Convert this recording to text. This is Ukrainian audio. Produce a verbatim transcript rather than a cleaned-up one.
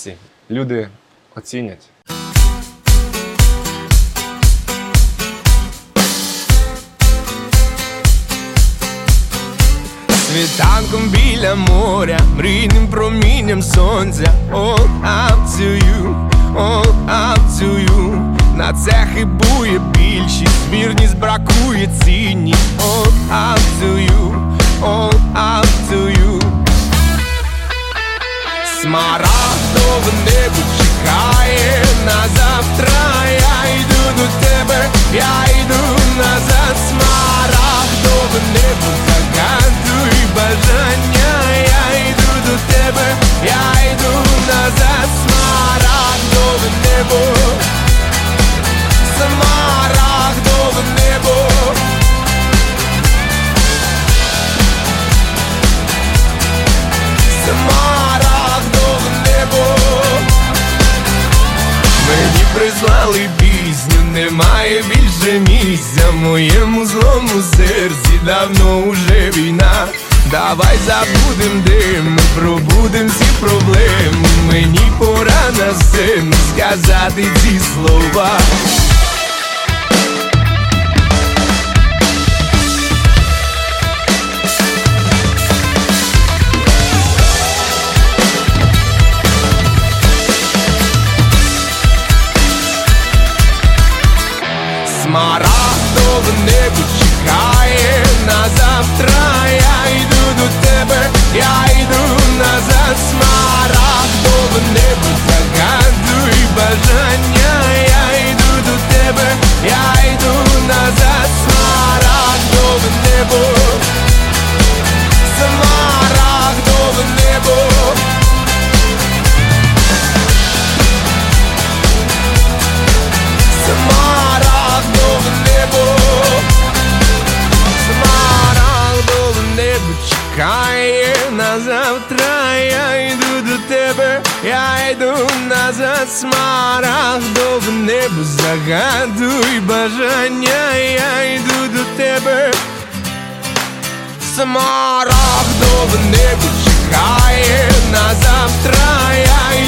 Люди оцінять. Світанком біля моря, мрійним промінням сонця. All up to you, all up to you. На це хибує більшість, змірність бракує цінність. All up to you, all up to you. Смарагдове небо чекає на завтра. Я йду до тебе, я йду назад. Смарагдове небо загадуй бажання. Я йду до тебе, я йду назад. Смарагдове небо, смарагдове небо. Смарагдове небо. Мені прислали пісню, немає більше місця в моєму злому серці, давно уже війна. Давай забудем дим, ми пробудем всі проблеми. Мені пора на сцену сказати ці слова. Смарагдове небо чекає на завтра. Я йду до тебе, я йду назад. Смарагдове небо загадуй бажання. Я йду до тебе, я йду назад. Смарагдове небо, смарагдове небо. Смарагдове небо, смарагдове небо чекає на завтра. Я йду до тебе, я йду назад. Смарагдове небо загадуй бажання. Я йду до тебе. Смарагдове небо чекає на завтра. Я